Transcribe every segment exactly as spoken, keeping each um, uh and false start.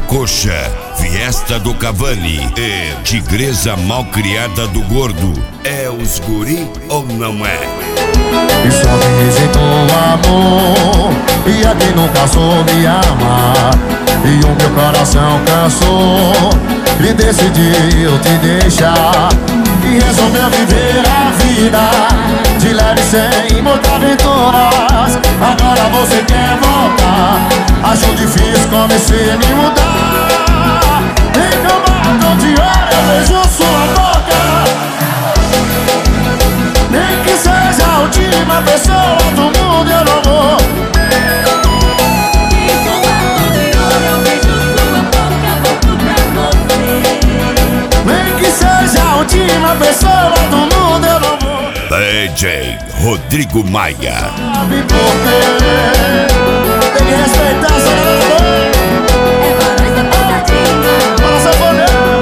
Coxa, Fiesta do Cavani e Tigresa Malcriada do Gordo. É os guri ou não é? E só me rejeitou o amor, e a quem nunca soube amar. E o meu coração cansou e decidiu te deixar. E resolveu viver a vida de leve sem muitas aventuras. Agora você quer voltar, acho difícil comecei a me mudar. Em cama de olho eu vejo sua boca, nem que seja a última pessoa do mundo eu não vou. Em cama de olho eu vejo sua boca, volto pra você. Nem que seja a última pessoa do mundo eu não vou. D J Rodrigo Maia. Sabe por quê? Tem que respeitar essa galera. É Varosa Pesadinha. Fala, sanfoneiro.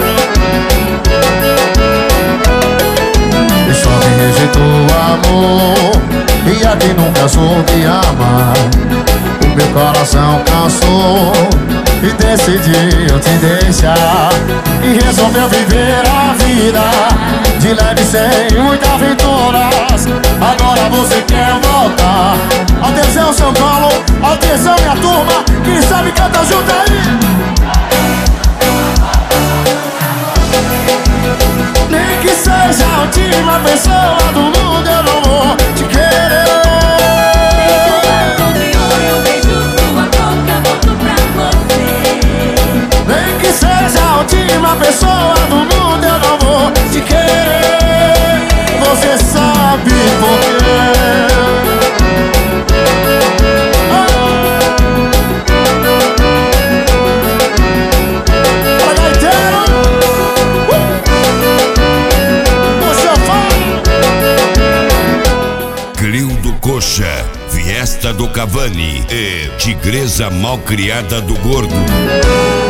E só me rejeitou o amor, e a quem nunca soube amar. O meu coração cansou e decidiu te deixar. E resolveu viver a vida de leve sem muitas aventuras. Agora você quer voltar. Atenção São Paulo, atenção minha turma, quem sabe canta junto aí. Nem que seja a última pessoa do mundo eu não vou te querer. Em cama de olho eu vejo sua boca, volto pra você. Nem que seja a última pessoa do mundo eu não vou te querer. Você sabe por quê? Fala, gaiteiro! Uh! Puxa, fala! Crio do Coxa, Fiesta do Cavani e Tigresa Malcriada do Gordo.